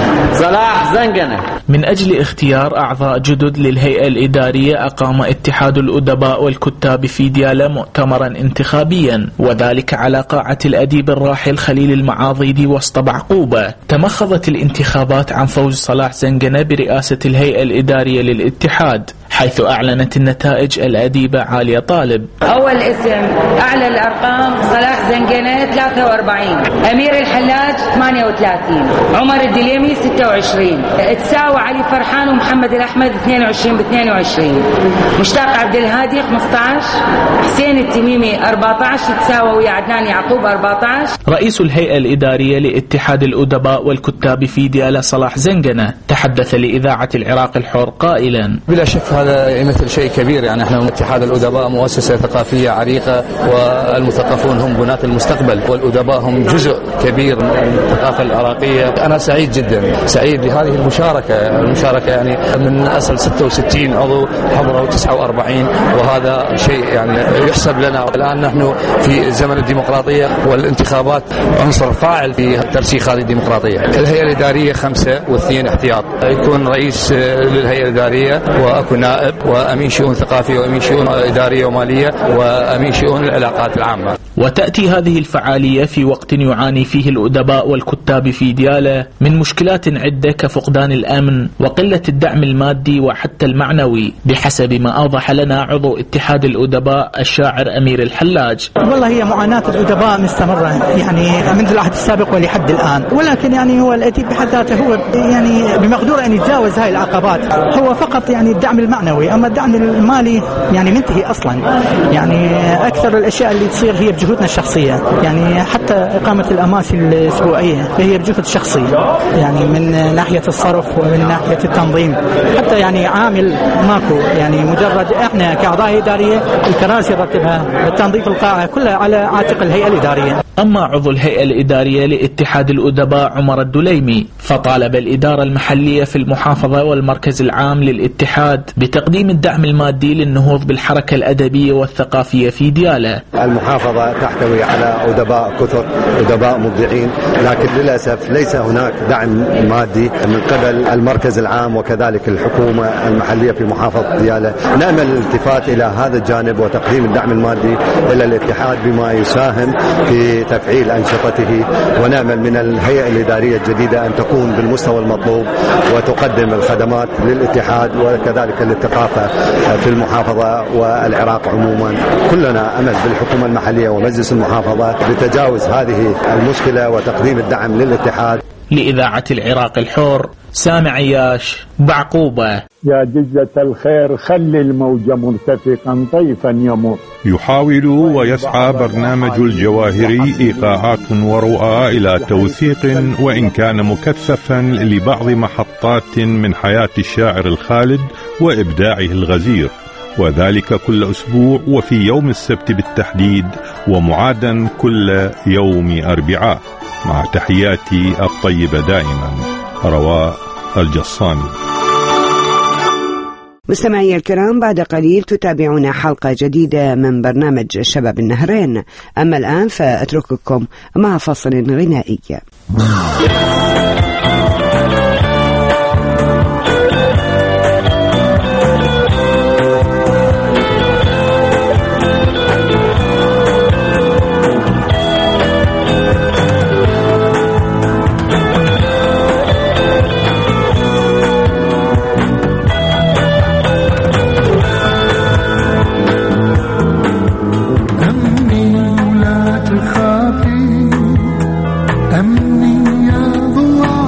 صلاح زنقنة. من أجل اختيار أعضاء جدد للهيئة الإدارية أقام اتحاد الأدباء والكتاب في ديالى مؤتمرا انتخابيا، وذلك على قاعة الأديب الراحل خليل المعاضيدي وسط بعقوبة. تمخضت الانتخابات عن فوز صلاح زنقنة برئاسة الهيئة الإدارية للاتحاد، حيث أعلنت النتائج الأديبة عالية طالب. أول اسم أعلى الأرقام صلاح زنقنة ثلاثة وأربعين، أمير الحلاج ثمانية وثلاثين، عمر الدليمي ستة وعشرين، تساوى علي فرحان ومحمد الأحمد اثنين وعشرين ب اثنين وعشرين، مشتاق عبد الهادي خمسة عشر، حسين التميمي أربعة عشر تساوى ويا عدنان يعقوب أربعة عشر. رئيس الهيئة الإدارية لاتحاد الأدباء والكتاب في ديالى صلاح زنقنة تحدث لإذاعة العراق الحر قائلا: بلا شك هذا يمثل شيء كبير، يعني احنا اتحاد الأدباء مؤسسة ثقافية عريقة، والمثقفون هم بناة المستقبل، والأدباء هم جزء كبير من الثقافة العراقية. أنا سعيد جدا، سعيد بهذه المشاركة، المشاركة يعني من أصل ستة وستين عضو حضروا تسعة وأربعين، وهذا شيء يعني يحسب لنا. الآن نحن في زمن الديمقراطية، والانتخابات عنصر فاعل في ترسيخ هذه الديمقراطية. الهيئة الإدارية خمسة واثنين احتياط، يكون رئيس للهيئة الإدارية، وأكون نائب، وأمين شؤون ثقافية، وأمين شؤون إدارية ومالية، وأمين شؤون العلاقات العامة. وتأتي هذه الفعالية في وقت يعاني فيه الأدباء والكتاب في ديالى من مشكلات عدة كفقدان الأمن وقلة الدعم المادي وحتى المعنوي، بحسب ما أوضح لنا عضو اتحاد الأدباء الشاعر أمير الحلاج. والله هي معاناة الأدباء مستمرة يعني منذ العهد السابق ولحد الآن، ولكن يعني هو الأديب بحد ذاته هو يعني بمقدوره أن يتجاوز هاي العقبات، هو فقط يعني الدعم المعنوي، أما الدعم المالي يعني منتهي أصلا. يعني أكثر الأشياء اللي تصير هي بجهودنا الشخصية، يعني حتى إقامة الأماسي الأسبوعية هي بجهود شخصي، يعني من ناحية الصرف ومن ناحية التنظيم، حتى يعني عامل ماكو، يعني مجرد إحنا كأعضاء إدارية الكراسي رتبها، التنظيف القاعة كلها على عاتق الهيئة الإدارية. أما عضو الهيئة الإدارية لاتحاد الأدباء عمر الدليمي فطالب الإدارة المحلية في المحافظة والمركز العام للاتحاد بتقديم الدعم المادي للنهوض بالحركة الأدبية والثقافية في ديالى. المحافظة تحتوي على أدباء كثر، أدباء مبدعين، لكن للأسف ليس هناك دعم مادي من قبل المركز العام وكذلك الحكومة المحلية في محافظة ديالى. نأمل الالتفات إلى هذا الجانب وتقديم الدعم المادي إلى الاتحاد بما يساهم في تفعيل أنشطته، ونأمل من الهيئة الإدارية الجديدة أن تكون بالمستوى المطلوب وتقدم الخدمات للاتحاد وكذلك للثقافة في المحافظة والعراق عموما. كلنا أمل بالحكومة المحلية ومجلس المحافظة بتجاوز هذه المشكلة وتقديم الدعم للاتحاد. لإذاعة العراق الحر سامي عياش، بعقوبة. يا جزة الخير خل الموج مرتفقا طيفا يمر. يحاول ويسعى برنامج الجواهري إيقاعات ورؤى إلى توثيق وإن كان مكثفا لبعض محطات من حياة الشاعر الخالد وإبداعه الغزير، وذلك كل أسبوع وفي يوم السبت بالتحديد، ومعادا كل يوم أربعاء. مع تحياتي الطيبة دائما، رواء الجصاني. مستمعي الكرام، بعد قليل تتابعون حلقة جديدة من برنامج شباب النهرين، أما الآن فأترككم مع فصل غنائي. أمني يا ضوء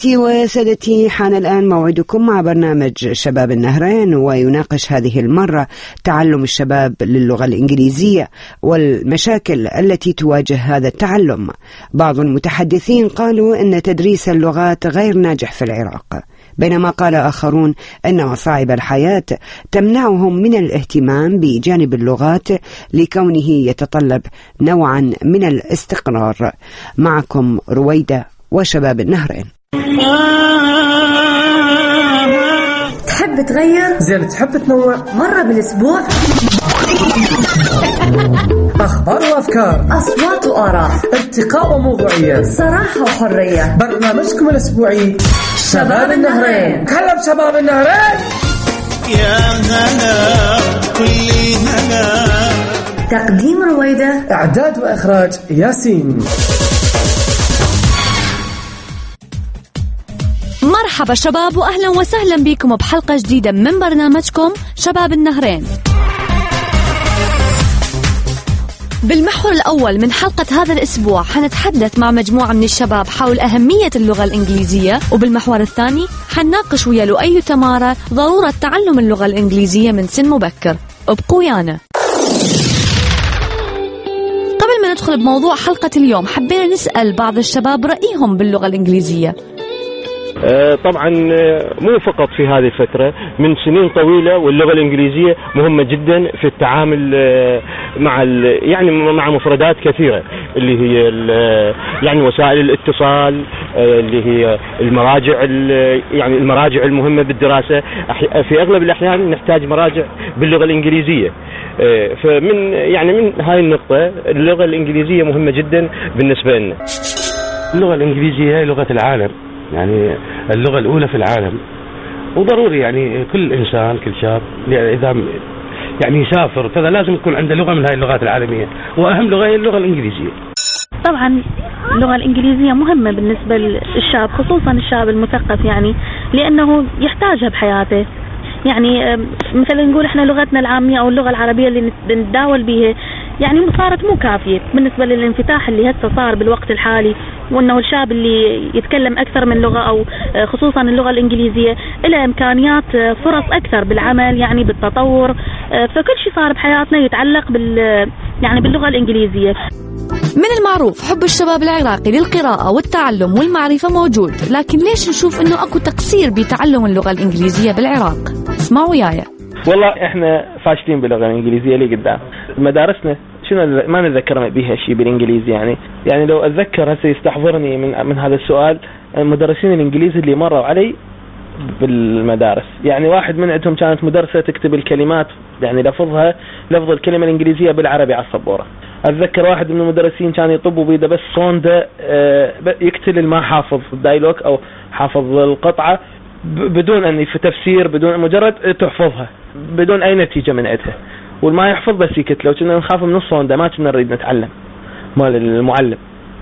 سيداتي وسادتي، حان الآن موعدكم مع برنامج شباب النهرين، ويناقش هذه المرة تعلم الشباب للغة الإنجليزية والمشاكل التي تواجه هذا التعلم. بعض المتحدثين قالوا أن تدريس اللغات غير ناجح في العراق، بينما قال آخرون أن مصاعب الحياة تمنعهم من الاهتمام بجانب اللغات لكونه يتطلب نوعا من الاستقرار. معكم رويدة وشباب النهرين. تحب تغير؟ زين تحب تنوع؟ مرة بالأسبوع؟ أخبار وأفكار، أصوات وآراء، ارتقاء وموضوعية، صراحة وحرية. برنامجكم الأسبوعي شباب النهرين. كلم شباب النهرين. يا هلا كل هلا. تقديم رويدة، إعداد وإخراج ياسين. مرحبا شباب، وأهلا وسهلا بكم بحلقة جديدة من برنامجكم شباب النهرين. بالمحور الأول من حلقة هذا الأسبوع حنتحدث مع مجموعة من الشباب حول أهمية اللغة الإنجليزية، وبالمحور الثاني حنناقش ويا لؤي تمارة ضرورة تعلم اللغة الإنجليزية من سن مبكر. ابقوا ويانا. قبل ما ندخل بموضوع حلقة اليوم، حبينا نسأل بعض الشباب رأيهم باللغة الإنجليزية. طبعا مو فقط في هذه الفترة، من سنين طويلة واللغة الإنجليزية مهمة جدا في التعامل مع يعني مع مفردات كثيرة، اللي هي يعني وسائل الاتصال، اللي هي المراجع، يعني المراجع المهمة بالدراسة. في أغلب الأحيان نحتاج مراجع باللغة الإنجليزية. فمن يعني من هاي النقطة اللغة الإنجليزية مهمة جدا بالنسبة لنا. اللغة الإنجليزية هي لغة العالم، يعني اللغة الأولى في العالم، وضروري يعني كل إنسان كل شاب إذا يعني يسافر كذا لازم يكون عنده لغة من هاي اللغات العالمية، وأهم لغة هي اللغة الإنجليزية. طبعا اللغة الإنجليزية مهمة بالنسبة للشاب، خصوصا الشاب المثقف، يعني لأنه يحتاجها بحياته. يعني مثلا نقول احنا لغتنا العامية أو اللغة العربية اللي نتداول بها يعني صارت مو كافية بالنسبة للانفتاح اللي هسه صار بالوقت الحالي، وأنه الشاب اللي يتكلم أكثر من لغة أو خصوصا اللغة الإنجليزية له إمكانيات فرص أكثر بالعمل، يعني بالتطور. فكل شيء صار بحياتنا يتعلق بال يعني باللغة الإنجليزية. من المعروف حب الشباب العراقي للقراءة والتعلم والمعرفة موجود، لكن ليش نشوف أنه أكو تقصير بتعلم اللغة الإنجليزية بالعراق؟ اسمعوا وياي. والله إحنا فاشلين باللغة الإنجليزية لي قدام مدارسنا، شنو ما نتذكر بها شيء بالإنجليزي. يعني يعني لو أتذكر هسه يستحضرني من من هذا السؤال مدرسين الإنجليزي اللي مروا علي بالمدارس. يعني واحد من عندهم كانت مدرسة تكتب الكلمات يعني لفظها لفظ الكلمة الإنجليزية بالعربي على السبورة. أتذكر واحد من المدرسين كان يطب بيده بس صونده يقتل ما حافظ الدايلوج أو حافظ القطعة بدون أن في تفسير، بدون مجرد تحفظها بدون أي نتيجة من عندها، والما يحفظ بس يكتل. لو كنا نخاف من الصونده ما كنا نريد نتعلم مال المعلم.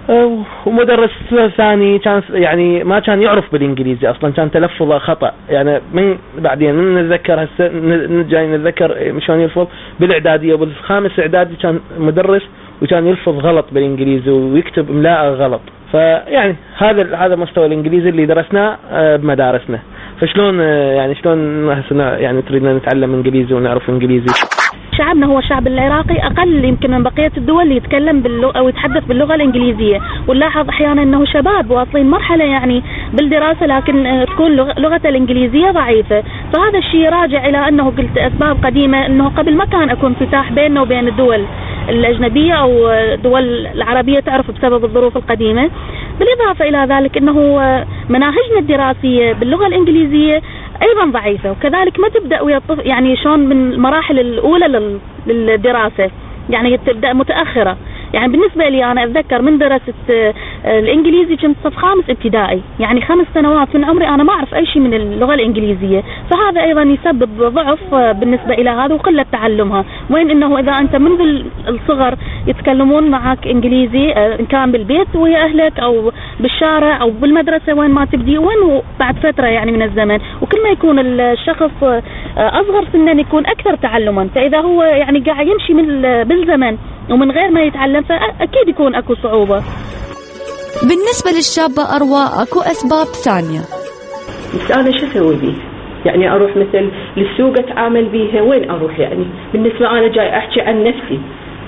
ومدرس ثاني كان يعني ما كان يعرف بالإنجليزي أصلا، كان تلفظه خطأ. يعني من بعدين من نتذكر هسه جاي نتذكر مشان يلفظ بالإعدادية وبالخامس إعدادي كان مدرس وكان يلفظ غلط بالإنجليزي ويكتب إملاء غلط. فيعني هذا هذا مستوى الإنجليزي اللي درسناه بمدارسنا. فشلون يعني شلون يعني تريدنا نتعلم إنجليزي ونعرف إنجليزي؟ شعبنا هو الشعب العراقي أقل يمكن من بقية الدول اللي يتكلم باللغة أو يتحدث باللغة الإنجليزية، ونلاحظ أحيانا أنه شباب واصلين مرحلة يعني بالدراسة لكن تكون لغة الإنجليزية ضعيفة. فهذا الشيء راجع إلى أنه قلت أسباب قديمة، أنه قبل ما كان أكون انفتاح بيننا وبين الدول الأجنبية أو الدول العربية تعرف بسبب الظروف القديمة. بالإضافة إلى ذلك أنه مناهجنا الدراسية باللغة الإنجليزية أيضا ضعيفة، وكذلك ما تبدأ ويا الطفل يعني شلون من المراحل الأولى للدراسة يعني تبدأ متأخرة. يعني بالنسبة لي أنا أتذكر من درست الإنجليزي كنت صف خامس ابتدائي، يعني خمس سنوات من عمري أنا ما أعرف أي شيء من اللغة الإنجليزية. فهذا أيضا يسبب ضعف بالنسبة إلى هذا وقلة تعلمها، وين إنه إذا أنت منذ الصغر يتكلمون معك إنجليزي إن كان بالبيت ويا أهلك أو بالشارع أو بالمدرسة وين ما تبدي وين بعد فترة يعني من الزمن، وكل ما يكون الشخص أصغر سنا يكون أكثر تعلما. فإذا هو يعني قاعد يمشي من بالزمن ومن غير ما يتعلم فأكيد يكون أكو صعوبة. بالنسبة للشابة أروى أكو أسباب ثانية. بس أنا شو أسوي بيه؟ يعني أروح مثل للسوق أتعامل بيها، وين أروح؟ يعني بالنسبة أنا جاي أحكي عن نفسي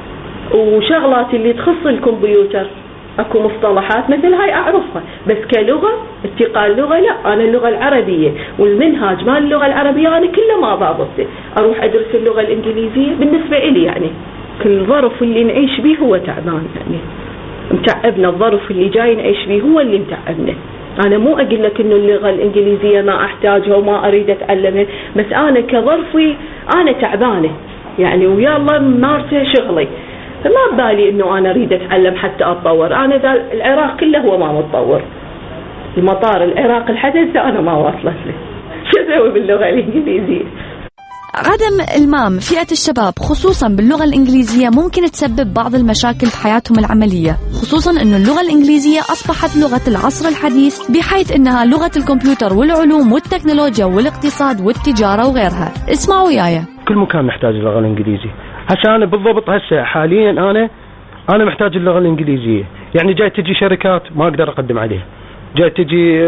وشغلات اللي تخص الكمبيوتر، أكو مصطلحات مثل هاي أعرفها، بس كلغة اتقاء اللغة لا، أنا اللغة العربية والمنهاج مال اللغة العربية أنا كله ما ضابطته، أروح أدرس اللغة الإنجليزية بالنسبة إلي يعني كل ظرف اللي نعيش به هو تعبان، يعني متعبنا الظرف اللي جاي نعيش به هو اللي متعبنا. أنا مو أقول لك إنه اللغة الإنجليزية ما أحتاجها وما أريد أتعلمها، بس أنا كظرفي أنا تعبانة يعني، ويا الله مارسة شغلي، فما ببالي إنه أنا أريد أتعلم حتى أتطور. أنا ذا العراق كله هو ما متطور، المطار العراق الحدث أنا ما واصلت له، شو أسوي باللغة الإنجليزية؟ عدم المام فئة الشباب خصوصا باللغة الإنجليزية ممكن تسبب بعض المشاكل في حياتهم العملية، خصوصا أن اللغة الإنجليزية أصبحت لغة العصر الحديث، بحيث أنها لغة الكمبيوتر والعلوم والتكنولوجيا والاقتصاد والتجارة وغيرها. اسمعوا وياي، كل مكان محتاج اللغة الإنجليزية. هسه أنا بالضبط هسه حاليا أنا أنا محتاج اللغة الإنجليزية، يعني جاي تجي شركات ما أقدر أقدم عليها، جاي تجي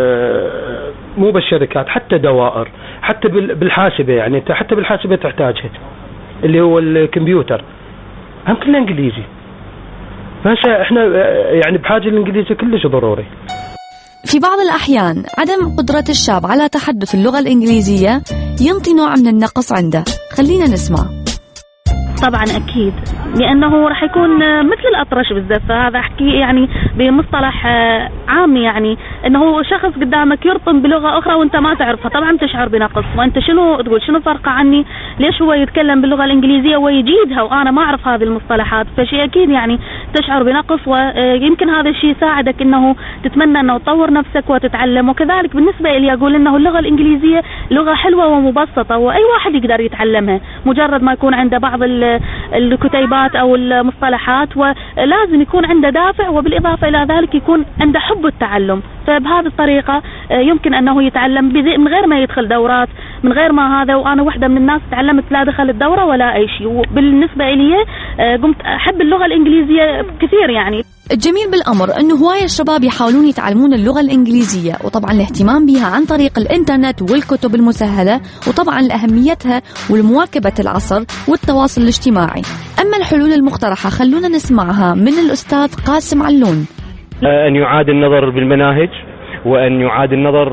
مو بالشركات حتى دوائر، حتى بالحاسبة، يعني أنت حتى بالحاسبة تحتاجها اللي هو الكمبيوتر هم كله إنجليزي. فهسه إحنا يعني بحاجة للإنجليزي كلش ضروري. في بعض الأحيان عدم قدرة الشاب على تحدث اللغة الإنجليزية ينطي نوع من النقص عنده. خلينا نسمع. طبعا أكيد، لأنه راح يكون مثل الأطرش بالذات، فهذا أحكي يعني بمصطلح عام، يعني أنه شخص قدامك يرطن بلغة أخرى وأنت ما تعرفها، طبعا تشعر بنقص. وأنت شنو تقول؟ شنو فرقه عني؟ ليش هو يتكلم باللغة الإنجليزية ويجيدها وأنا ما أعرف هذه المصطلحات؟ فشيء أكيد يعني تشعر بنقص، ويمكن هذا الشيء يساعدك أنه تتمنى أنه تطور نفسك وتتعلم. وكذلك بالنسبة لي أقول أنه اللغة الإنجليزية لغة حلوة ومبسطة، وأي واحد يقدر يتعلمها مجرد ما يكون عنده بعض الكتيبات أو المصطلحات، ولازم يكون عنده دافع، وبالإضافة إلى ذلك يكون عنده حب التعلم. فبهذه الطريقة يمكن أنه يتعلم من غير ما يدخل دورات، من غير ما هذا. وأنا واحدة من الناس تعلمت لا دخل الدورة ولا أي شيء، وبالنسبة لي قمت أحب اللغة الإنجليزية كثير. يعني الجميل بالأمر أنه هواية الشباب يحاولون يتعلمون اللغة الإنجليزية، وطبعا الاهتمام بها عن طريق الإنترنت والكتب المسهلة، وطبعا لأهميتها والمواكبة العصر والتواصل الاجتماعي. أما الحلول المقترحة خلونا نسمعها من الأستاذ قاسم علون. أن يعاد النظر بالمناهج، وأن يعاد النظر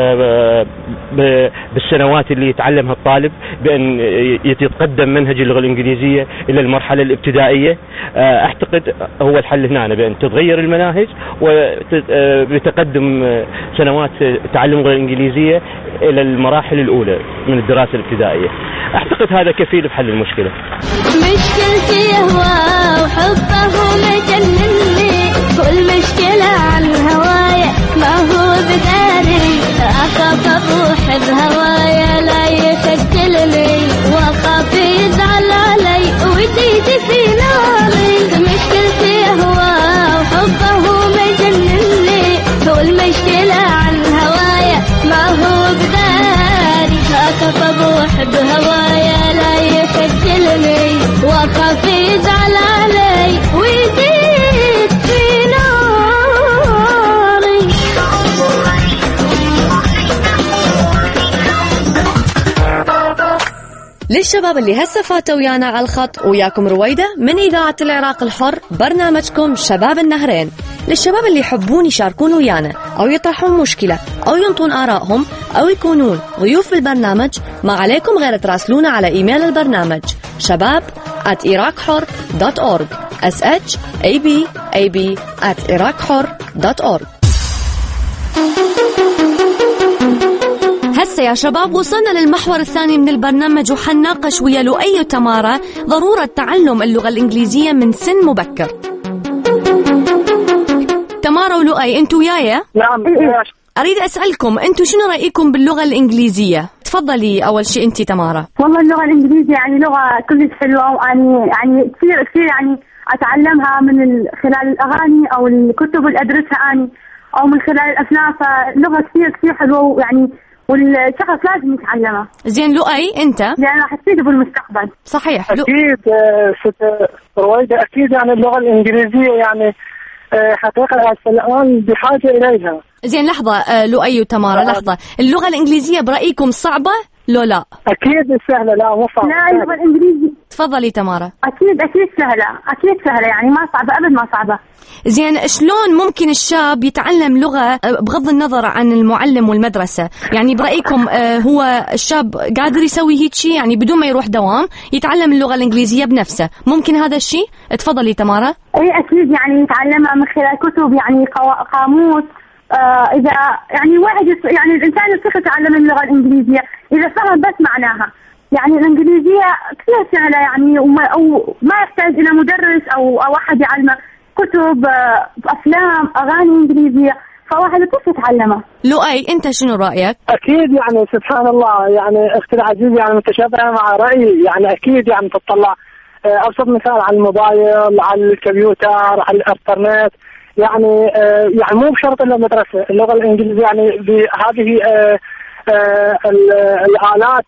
بالسنوات اللي يتعلمها الطالب، بأن يتقدم منهج اللغة الإنجليزية إلى المرحلة الابتدائية. أعتقد هو الحل هنا، بأن تتغير المناهج وبتقدم سنوات تعلم اللغة الإنجليزية إلى المراحل الأولى من الدراسة الابتدائية. أعتقد هذا كفيل بحل المشكلة. مشكلتي هوا وحبه مجنني، كل مشكلة عن هوايا ما هو بداري، أخاف أروح بهوايا لا يسجلني، وأخاف يزعل علي ويزيد في ناري. مشكلتي هوا وحبه مجنني، كل مشكلة عن هوايا ما هو بداري، أخاف أروح بهوايا لا يسجلني، وأخاف يزعل علي ويزيد في ناري. للشباب اللي هسه فاتوا ويانا على الخط، وياكم رويدة من إذاعة العراق الحر، برنامجكم شباب النهرين. للشباب اللي يحبون يشاركون ويانا أو يطرحون مشكلة أو ينطون آرائهم أو يكونون ضيوف بالبرنامج، ما عليكم غير تراسلونا على إيميل البرنامج شباب at iraqhor dot org s h a b a b at iraqhor dot org. هسه يا شباب وصلنا للمحور الثاني من البرنامج، وحنناقش ويا لؤي وتمارة ضرورة تعلم اللغة الإنجليزية من سن مبكر. تمارة ولؤي انتوا وياي؟ نعم. أريد أسألكم أنتوا شنو رأيكم باللغة الإنجليزية؟ تفضلي أول شيء أنتي تمارة. والله اللغة الإنجليزية يعني لغة كلش حلوة، ويعني يعني كثير كثير يعني أتعلمها من خلال الأغاني أو الكتب اللي أدرسها أني، أو من خلال الأفلام. فلغة كثير كثير حلوة ويعني والشخص لازم يتعلمها. زين لؤي أنت؟ يعني راح تفيده بالمستقبل. صحيح. أكيد ست رويدة، أكيد يعني اللغة الإنجليزية يعني حقيقة الآن بحاجة إليها. زين لحظة آه لؤي وتمارا، لحظة، اللغة الإنجليزية برأيكم صعبة لو لا؟ أكيد سهلة. لا مو صعبة. لا اللغة الإنجليزية تفضلي تمارا. أكيد أكيد سهلة، أكيد سهلة يعني ما صعبة أبد، ما صعبة. زين شلون ممكن الشاب يتعلم لغة بغض النظر عن المعلم والمدرسة؟ يعني برأيكم آه هو الشاب قادر يسوي هيك شيء يعني بدون ما يروح دوام يتعلم اللغة الإنجليزية بنفسه؟ ممكن هذا الشيء؟ تفضلي تمارا. أي أكيد يعني يتعلمها من خلال كتب يعني قاموس. آه إذا يعني واحد يعني الإنسان يستطيع يتعلم اللغة الإنجليزية إذا فهم بس معناها. يعني الإنجليزية كثير سهلة يعني وما أو ما يحتاج إلى مدرس أو أو أحد يعلمه، كتب آه أفلام أغاني إنجليزية، فواحد يقدر يتعلمها. لؤي أنت شنو رأيك؟ أكيد يعني سبحان الله يعني أختي العزيزة يعني متشابهة مع رأيي. يعني أكيد يعني تطلع أبسط مثال على الموبايل، على الكمبيوتر، على الإنترنت. يعني آه يعني مو بشرط الا مدرسه اللغه الانجليزيه، يعني بهذه آه آه الالات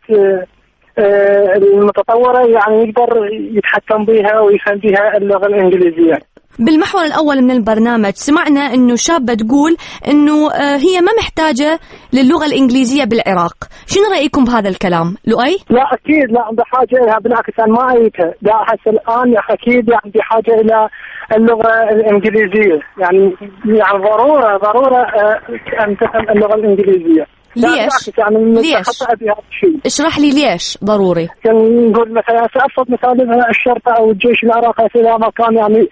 آه المتطوره يعني يقدر يتحكم بها ويفهم بها اللغه الانجليزيه. بالمحور الأول من البرنامج سمعنا أنه شابة تقول أنه هي ما محتاجة للغة الإنجليزية بالعراق، شنو رأيكم بهذا الكلام لؤي؟ لا أكيد لا بحاجة إليها، بالعكس أنا ما أريدها. لا حتى الآن أكيد يعني بحاجة إلى اللغة الإنجليزية، يعني يعني ضرورة ضرورة أن تفهم اللغة الإنجليزية. ليش؟ يعني ليش؟ اشرح لي ليش ضروري؟ يعني نقول مثلا أبسط مثال الشرطة أو الجيش العراقي إذا ما كان يعني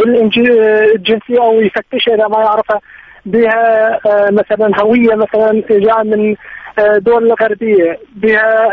بالجنسية أو يفتش إذا ما يعرفها بها مثلا هوية مثلا جاء من دول غربية بها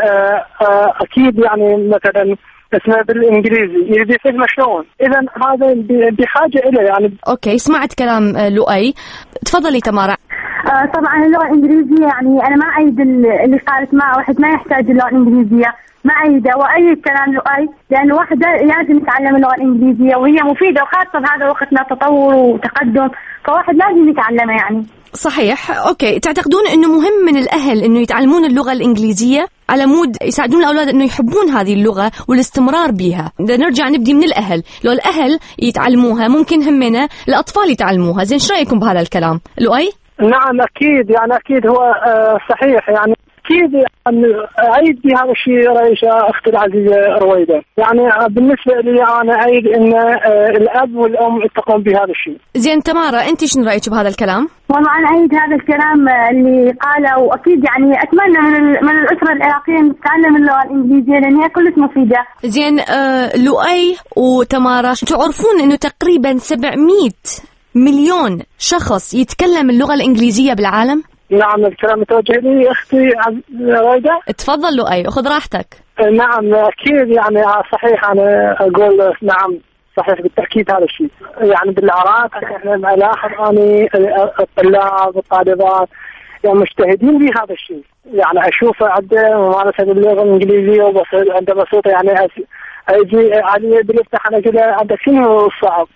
أكيد يعني مثلا اسمه بالإنجليزي يبي يفهم شلون. إذا هذا بحاجة إليه يعني. أوكي سمعت كلام لؤي، تفضلي تمارا. آه طبعا اللغة الإنجليزية يعني أنا ما أعيد اللي قالت ما واحد ما يحتاج اللغة الإنجليزية، ما أعيده وأيد كلام لؤي، لأن واحد لازم يتعلم اللغة الإنجليزية وهي مفيدة، وخاصة بهذا وقتنا تطور وتقدم، فواحد لازم يتعلمها يعني. صحيح. أوكي تعتقدون أنه مهم من الأهل أنه يتعلمون اللغة الإنجليزية على مود يساعدون الأولاد أنه يحبون هذه اللغة والاستمرار بها؟ بدنا نرجع نبدي من الأهل، لو الأهل يتعلموها ممكن همنا الأطفال يتعلموها. زين شو رأيكم بهذا الكلام لؤي؟ نعم أكيد يعني أكيد هو آه صحيح يعني أكيد يعني أعيد بهذا الشيء رئيسة أختي العزيزة رويدة. يعني بالنسبة لي أنا أعيد أن آه الأب والأم يتقون بهذا الشيء. زين تمارا أنت شنو رأيك بهذا الكلام؟ والله أنا أعيد هذا الكلام اللي قاله، وأكيد يعني أتمنى من من الأسرة العراقية تتعلم اللغة الإنجليزية لأن هي كلش مفيدة. زين آه لؤي وتمارا تعرفون إنه تقريبا سبعمية مليون شخص يتكلم اللغة الإنجليزية بالعالم؟ نعم الكلام متوجه لي أختي رويدة. تفضل لؤي خذ راحتك. نعم أكيد يعني صحيح أنا أقول نعم صحيح بالتأكيد هذا الشيء. يعني بالعراق احنا نلاحظ أني الطلاب والطالبات يعني مجتهدين بهذا الشيء، يعني أشوفه عنده ممارسة باللغة الإنجليزية وبصير عنده بسيطة يعني أجي علي بالفتح أنا كذا عندك شنو الصعب؟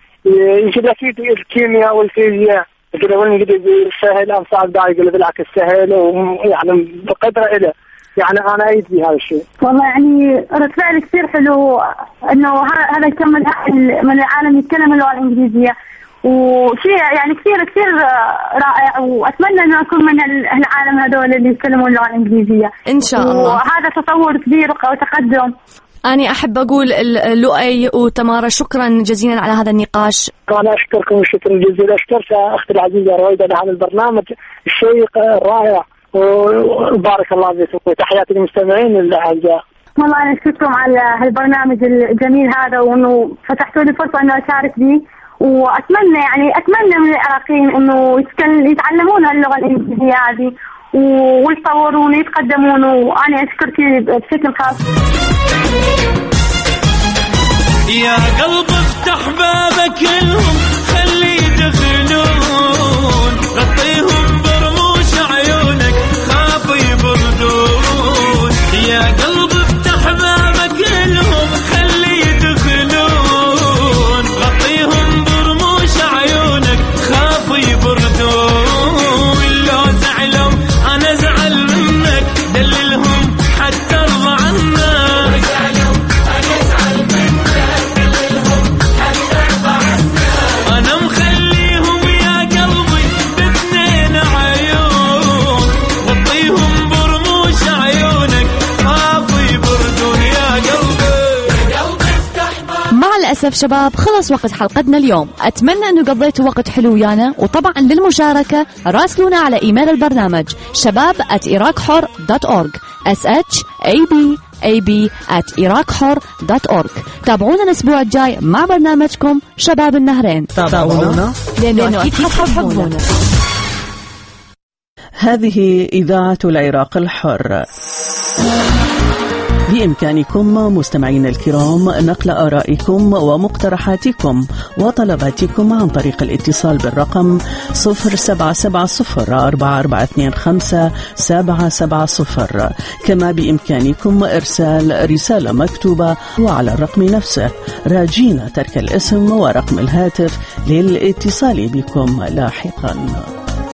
يجي لك الكيمياء والفيزياء كذا والإنجليزي سهل أم صعب؟ دا يقول بالعكس سهل ويعني بقدره إله. يعني أنا أعيد بهذا الشيء. والله يعني رد فعل كثير حلو إنه هذا الكم من من العالم يتكلم اللغة الإنجليزية، وشيء يعني كثير كثير رائع، وأتمنى إنه أكون من العالم هذول اللي يتكلمون اللغة الإنجليزية إن شاء الله. وهذا تطور كبير وتقدم. أنا أحب أقول لؤي وتمارا شكرا جزيلا على هذا النقاش. أنا أشكركم شكرا جزيلا، أشكرك أختي العزيزة رويدة على هذا البرنامج الشيق الرائع، وبارك الله فيكم وتحياتي للمستمعين الأعزاء. والله أنا أشكركم على هالبرنامج الجميل هذا، وإنه فتحتوا لي فرصة إنه أشارك به، وأتمنى يعني أتمنى من العراقيين إنه يتعلمون اللغة الإنجليزية هذه ويتطورون ويتقدمون، وأنا أشكرك بشكل خاص. يا قلب افتح بابك لهم خلي يدخلون، غطيهم برموش عيونك خاف يبردون. يا قلب افتح بابك لهم خلي يدخلون، غطيهم برموش عيونك خاف يبردون. لو زعلوا انا زعل منك دللهم حتى ارضى عنك. أنا وللأسف شباب خلص وقت حلقتنا اليوم. أتمنى أنه قضيتوا وقت حلو ويانا، وطبعا للمشاركة راسلونا على إيميل البرنامج شباب at iraqhor dot org s h a b a b at iraqhor dot org. تابعونا الأسبوع الجاي مع برنامجكم شباب النهرين. تابعونا لأنه أكيد حتحبونا. هذه إذاعة العراق الحر. بإمكانكم مستمعين الكرام نقل آرائكم ومقترحاتكم وطلباتكم عن طريق الاتصال بالرقم صفر سبعة سبعة صفر أربعة أربعة اثنين خمسة سبعة سبعة صفر. كما بإمكانكم إرسال رسالة مكتوبة وعلى الرقم نفسه، راجين ترك الاسم ورقم الهاتف للاتصال بكم لاحقا.